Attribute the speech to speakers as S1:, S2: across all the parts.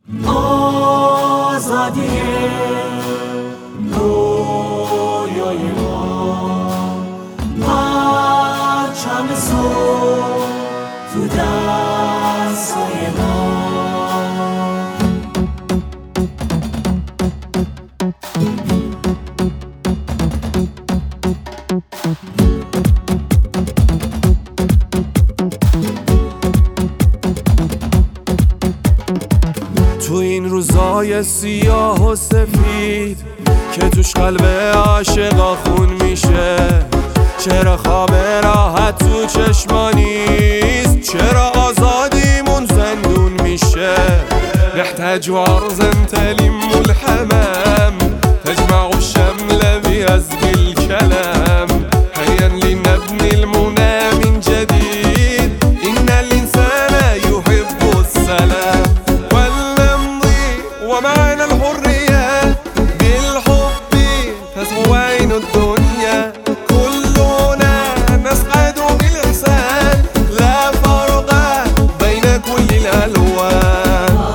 S1: آزادی رویای ما، پرچم صبح تو دستای ما.
S2: تو این روزای سیاه و سفید که توش قلب عاشقا خون میشه، چرا خواب راحت تو چشما نیست؟ چرا آزادیمون زندون میشه؟ نحتاج أرض تلم الحمام تجمع الشمل بأزج الكلام، هيا لنبني المنى من جديد، إن الإنسان يحب السلام، ولنمضي ومعنا الحرية بالحب تسمو عين الدنيا، كلنا نسعد بالإحسان لا فرق بين كل الألوان.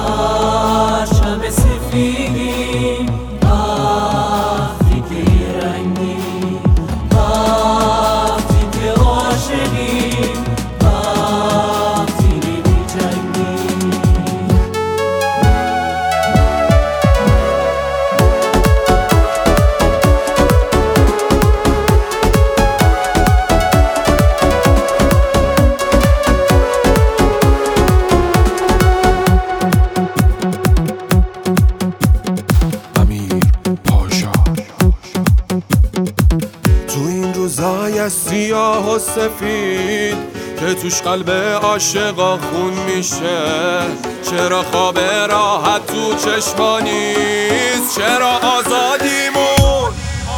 S2: روزای سیاه و سفید که توش قلب عاشقا خون میشه، چرا خواب راحت تو چشما نیست؟ چرا آزادیمون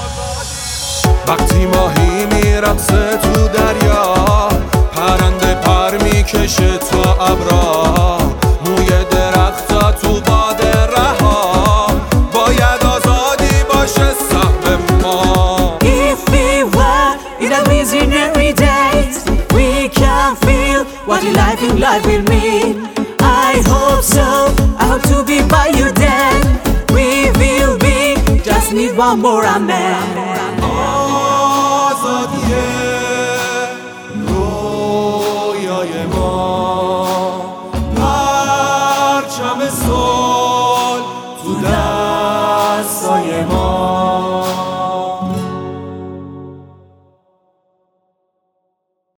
S2: وقتی ماهی میرقصه تو دریا، پرنده پر میکشه تا ابرا، موی درختا تو باد رها، باید آزادی باشه سهم ما.
S1: What life will mean. I hope so, I hope to be by you then. We will be, just need one more amen.
S2: آزادی رویای ما.